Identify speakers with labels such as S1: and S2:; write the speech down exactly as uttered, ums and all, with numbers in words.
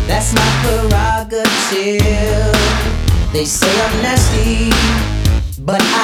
S1: That's my prerogative. They say I'm nasty, but I